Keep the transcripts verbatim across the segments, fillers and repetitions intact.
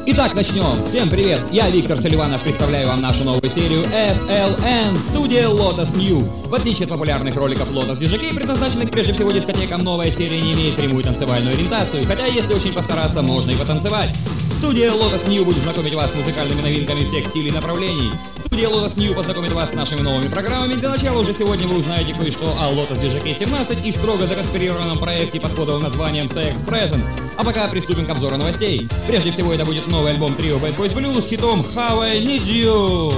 Итак, начнем. Всем привет, я Виктор Соливанов, представляю вам нашу новую серию эс эл эн, студия Lotus New. В отличие от популярных роликов Lotus ди джей кей, предназначенных прежде всего дискотекам, новая серия не имеет прямую танцевальную ориентацию, хотя если очень постараться, можно и потанцевать. Студия Lotus New будет знакомить вас с музыкальными новинками всех стилей и направлений. Студия Lotus New познакомит вас с нашими новыми программами. Для начала уже сегодня вы узнаете кое-что о Lotus ди джей кей семнадцать и строго законспирированном проекте под кодовым названием Sex Present. А пока приступим к обзору новостей. Прежде всего это будет новый альбом трио Bad Boys Blue с хитом How I Need You.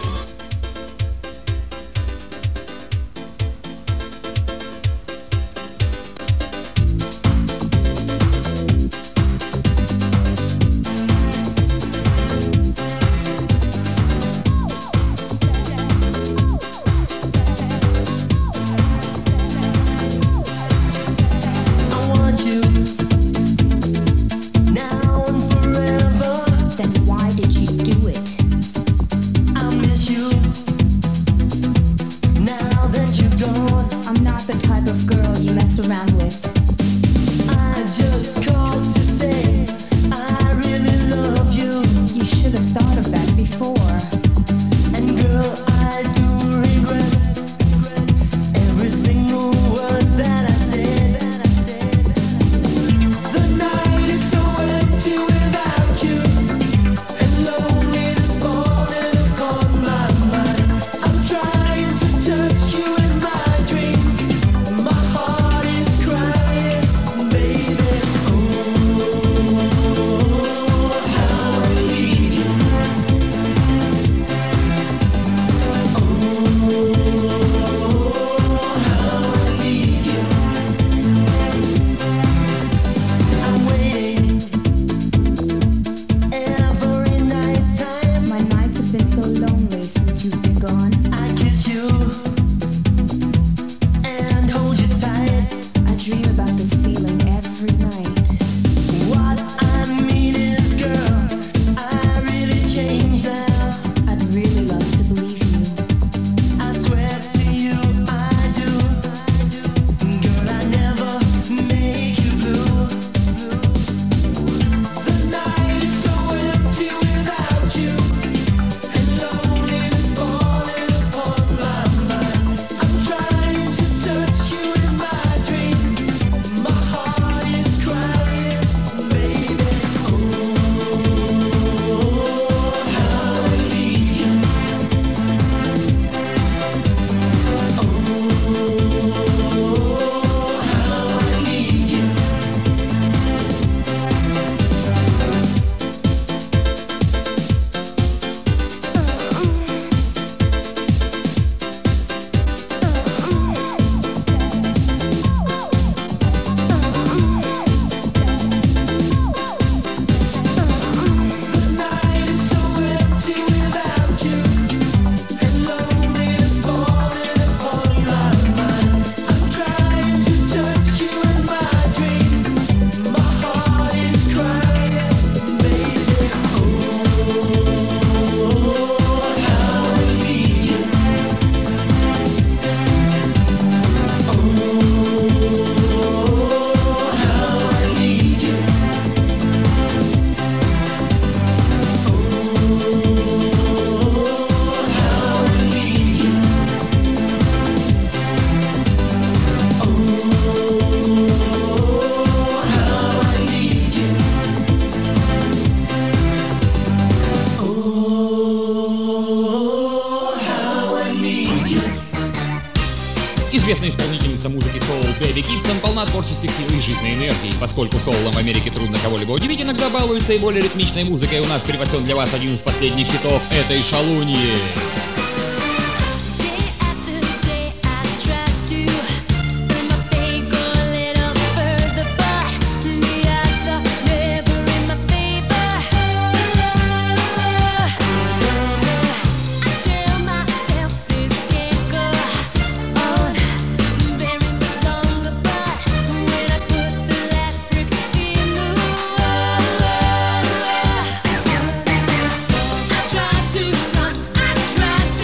Известная исполнительница музыки соул Дебби Гибсон полна творческих сил и жизненной энергии. Поскольку соулом в Америке трудно кого-либо удивить, иногда балуется и более ритмичной музыкой. У нас припасен для вас один из последних хитов этой шалуньи. Try to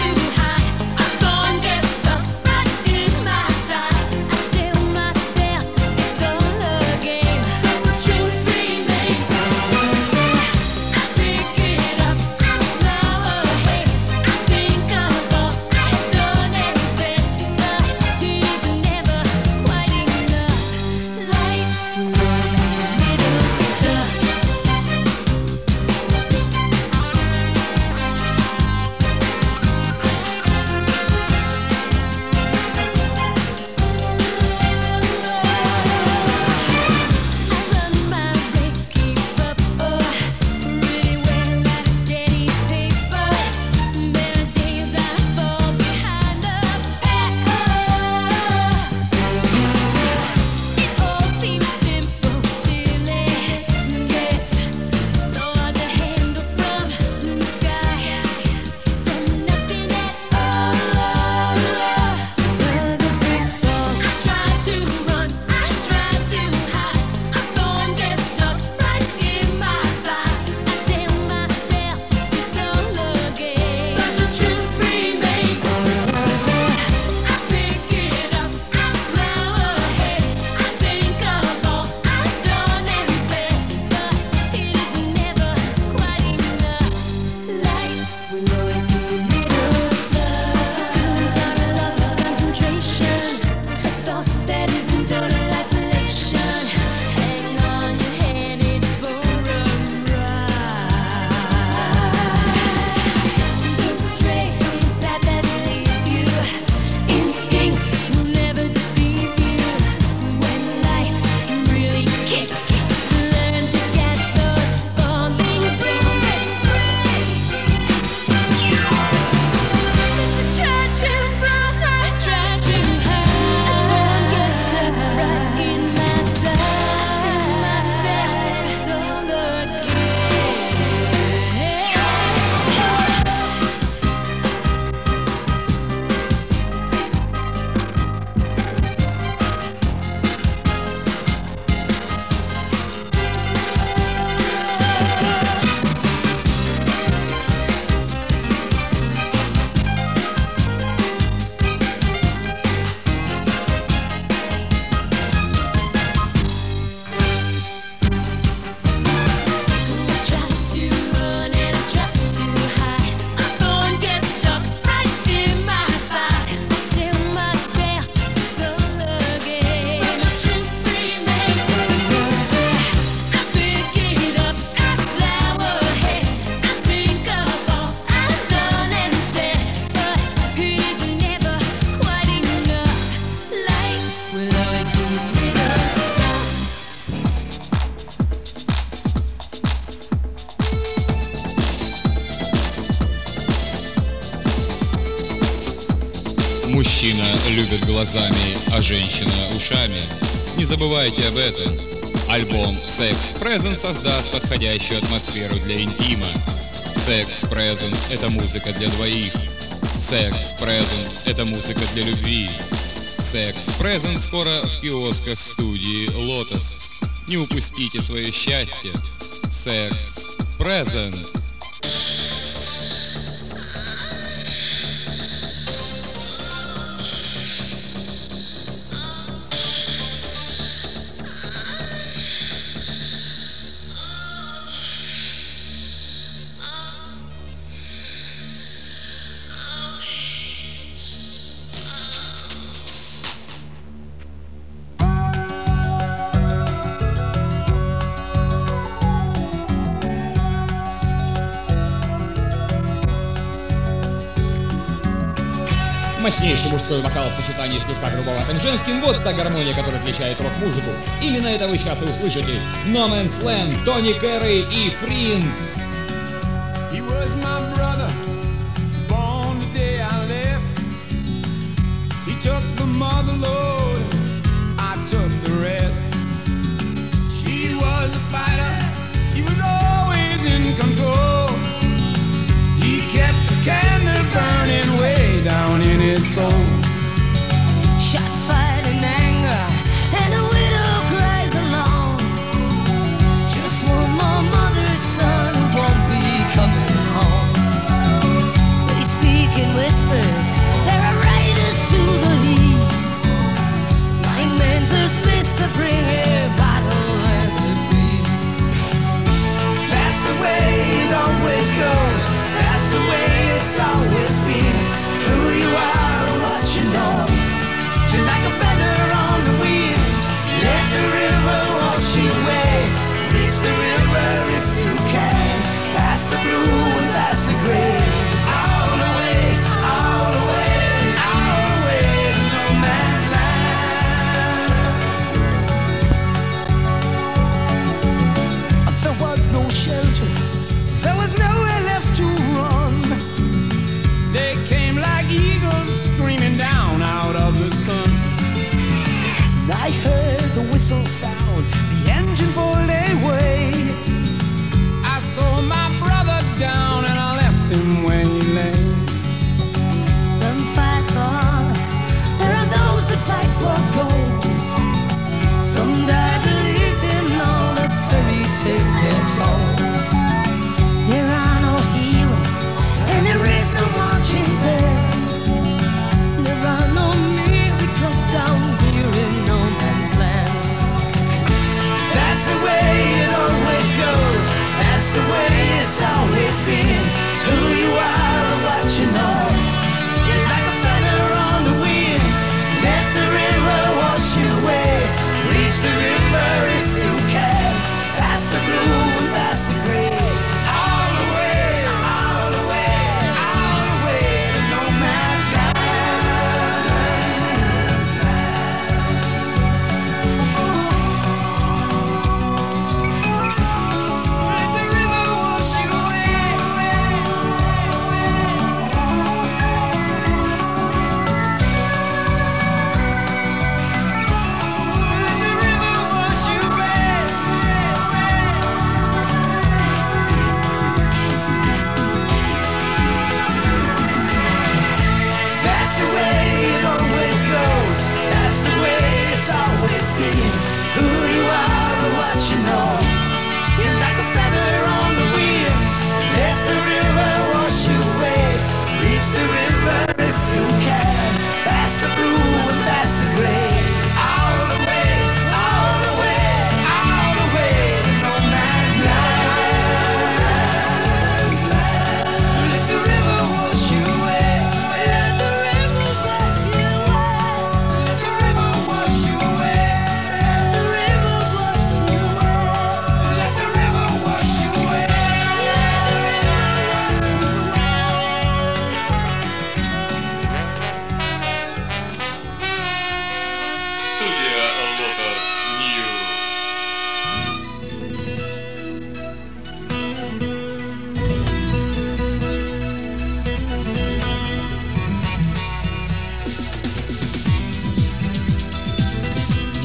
любит глазами, а женщина ушами. Не забывайте об этом. Альбом Sex Present создаст подходящую атмосферу для интима. Sex Present — это музыка для двоих. Sex Present — это музыка для любви. Sex Present скоро в киосках студии Lotus. Не упустите свое счастье. Sex Present. Мощнейший мужской вокал в сочетании с слегка грубоватым женским — вот та гармония, которая отличает рок-музыку. Именно это вы сейчас и услышите. No Man's Land, Тони Керри и Фринс. He was my brother, born the day I left. He took the mother load, I took the rest. She was a fighter, he was always in control. He kept the candle burning way down in his soul. Shots fired in anger, and a widow cries alone. Just one more mother's son who won't be coming home. They speak in whispers, there are riders to the east. Nine men to Smiths to bring a battle and a peace. That's the way it always goes, that's the way it's always been. Who you are and what you know, you're like a feather on the wind. Let the river wash you away, reach the river if you can. Pass the blue and pass the gray, all the way, all the way, all the way to no man's land. There was no shelter, there was nowhere left to run. They came like eagles screaming down out of the sun. I heard the whistle sound, the engine pulled away.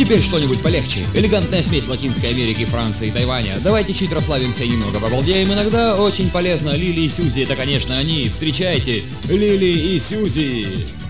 теперь что-нибудь полегче. Элегантная смесь Латинской Америки, Франции и Тайваня. Давайте чуть расслабимся и немного побалдеем. Иногда очень полезно. Лили и Сьюзи — это, конечно, они. Встречайте, Лили и Сьюзи.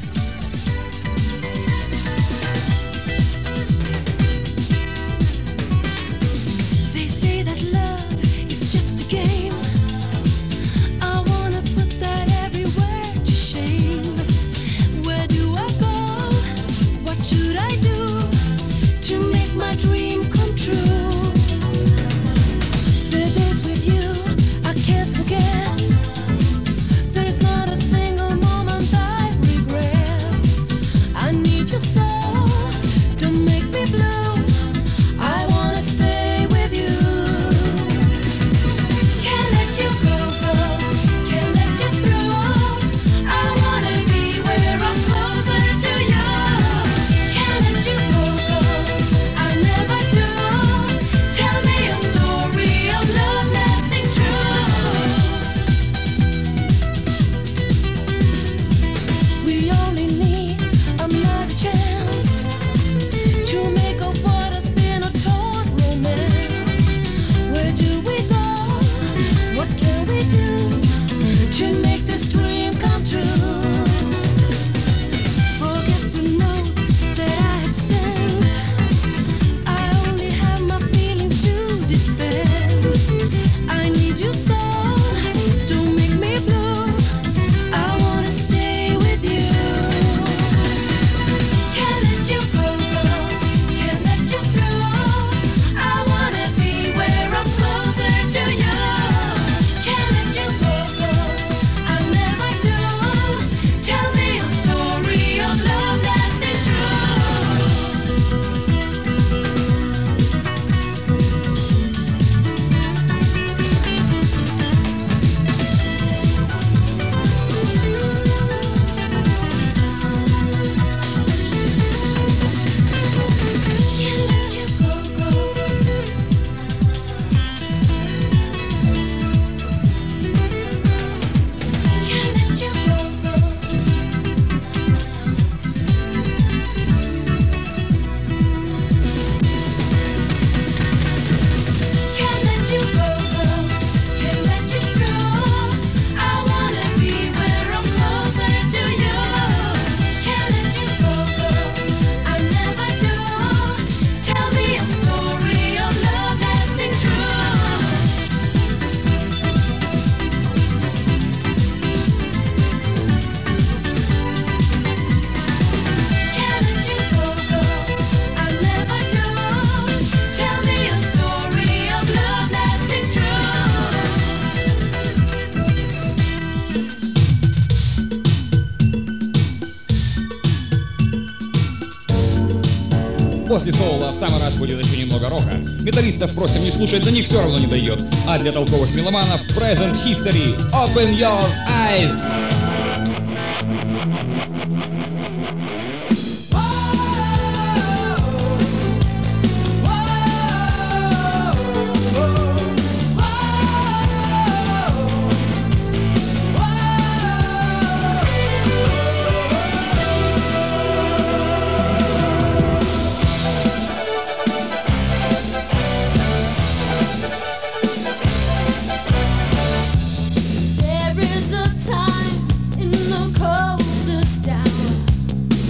После соула в самый раз будет еще немного рока. Металлистов просим не слушать, до них все равно не дойдет. А для толковых меломанов Present History. Open your eyes! There is a time in the coldest hour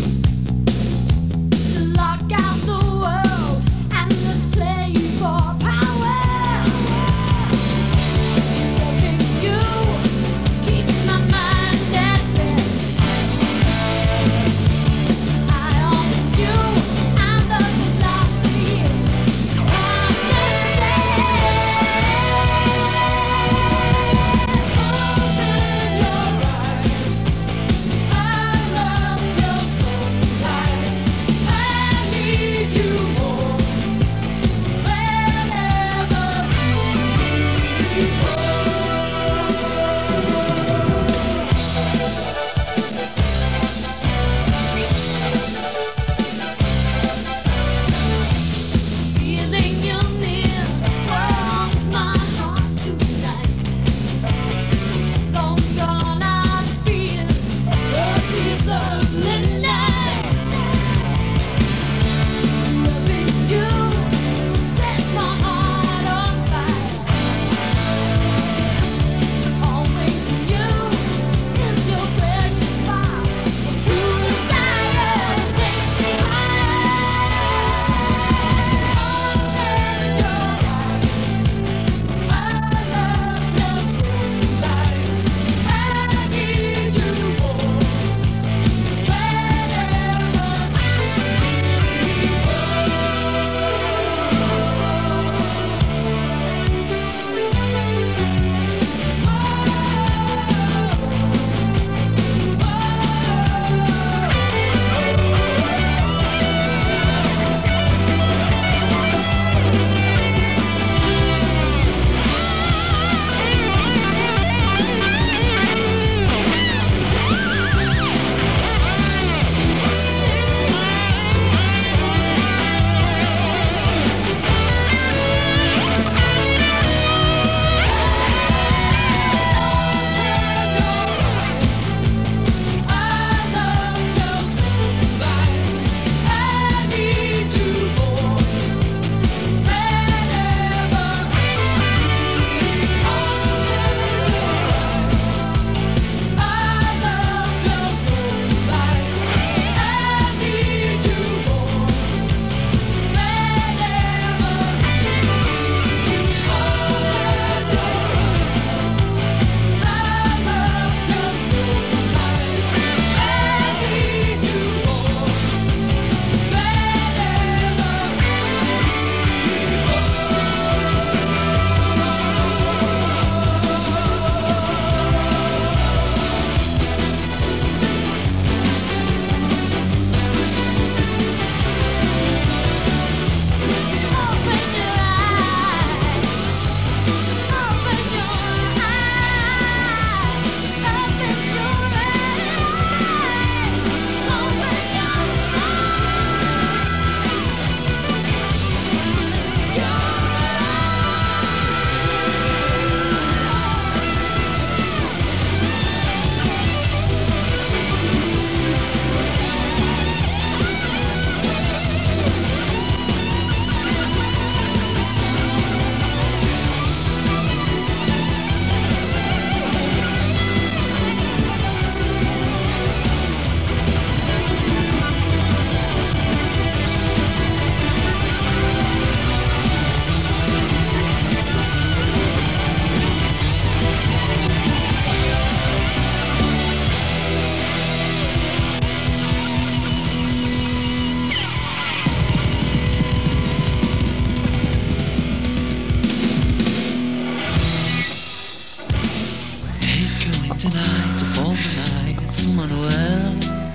tonight for the night, it's Manuel.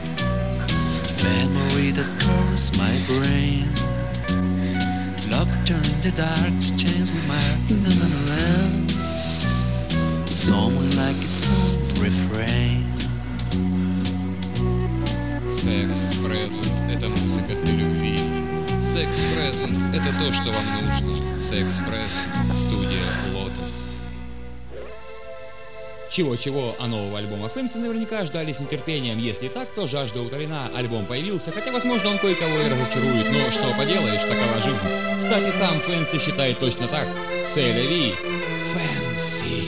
Memory that curves my brain. Locked in the dark, chance with my Manuel. Someone like it's some refrain. Sex Presence — это музыка для любви. Sex Presence — это то, что вам нужно. Sex Presence, студия Lotus. Чего-чего, а нового альбома Фэнси наверняка ждали с нетерпением. Если так, то жажда утолена, альбом появился, хотя, возможно, он кое-кого и разочарует, но что поделаешь, такова жизнь. Кстати, там Фэнси считает точно так. C'est la vie. Фэнси.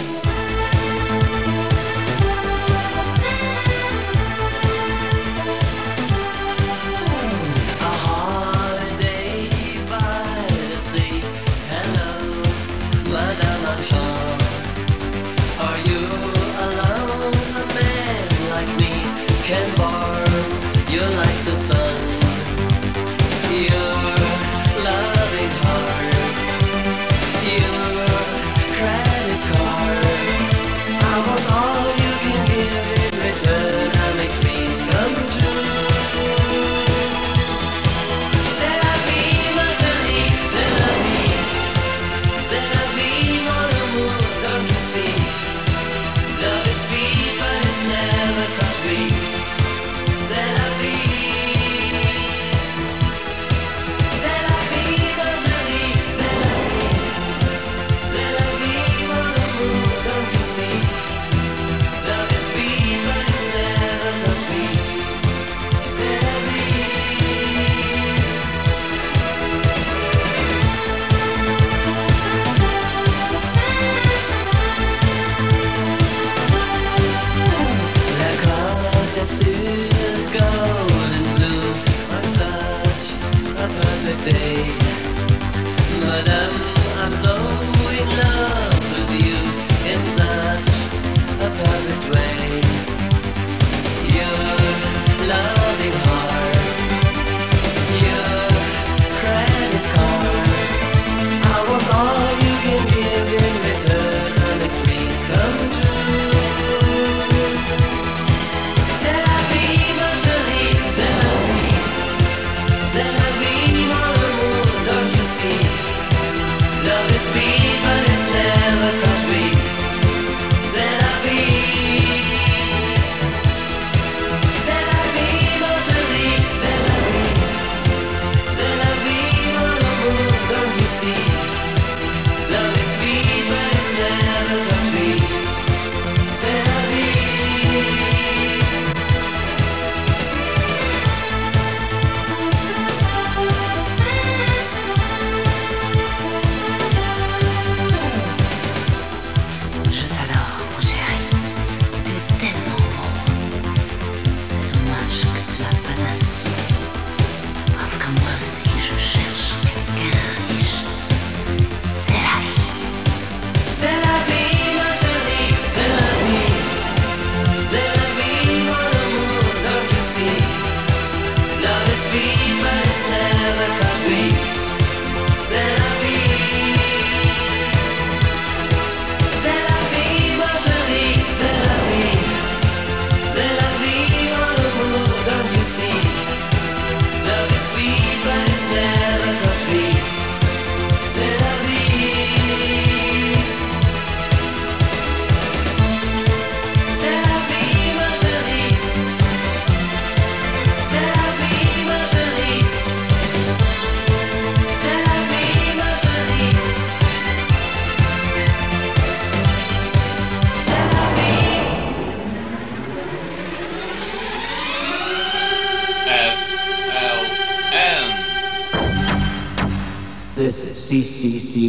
This is C C C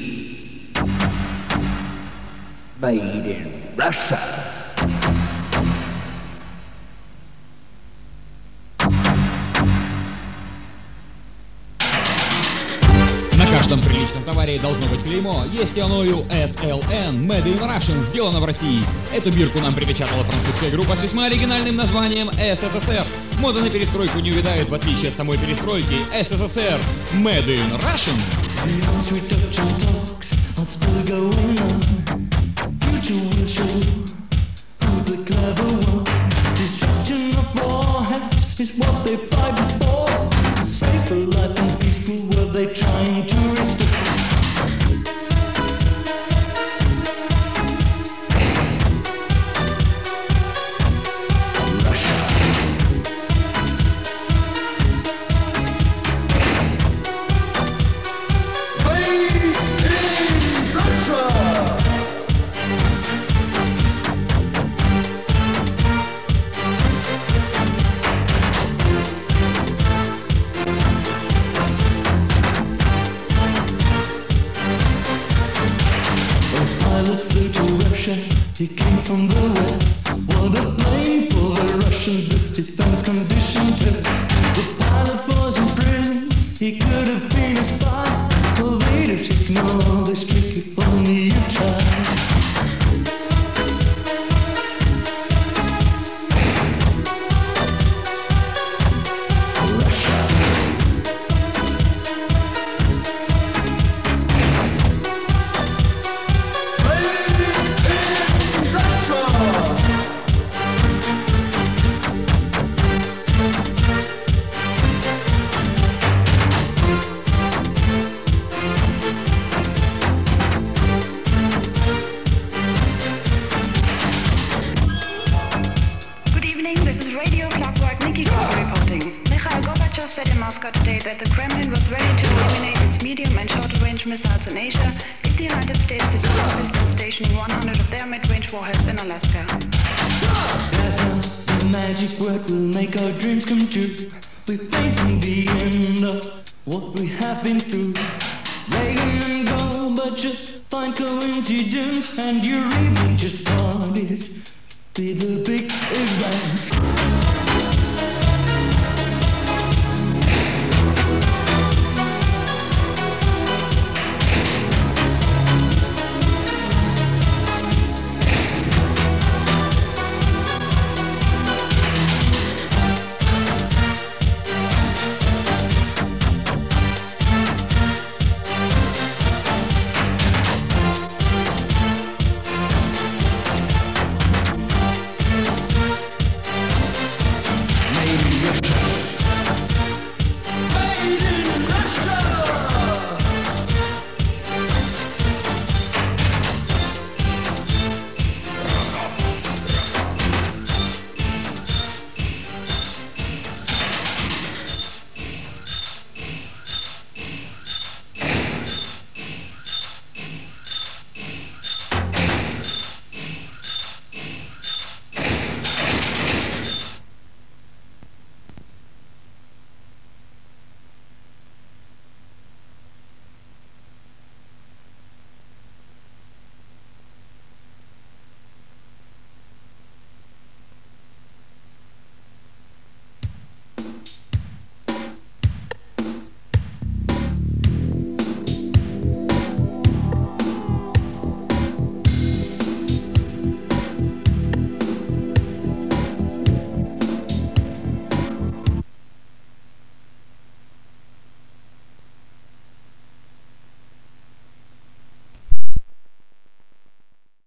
P, made in Russia. На каждом приличном товаре должно быть клеймо. Есть и оною эс эл эн, Made in Russian, сделано в России. Эту бирку нам припечатала французская группа с весьма оригинальным названием эс эс эс эр. Мода на перестройку не увядает, в отличие от самой перестройки. эс эс эс эр, Made in Russian. Future will show pilot flew to Russia. He came from the west. What a plane for the Russian, this defense condition test. The pilot was in prison. He could have been a spy. The leaders ignore this trick if only you try. That the Kremlin was ready to eliminate its medium and short-range missiles in Asia if the United States is consistent stationing one hundred of their mid-range warheads in Alaska. There's us, the magic word will make our dreams come true. We're facing the end of what we have been through. Reagan and Gorbachev find coincidence, and your even just bodies. Be the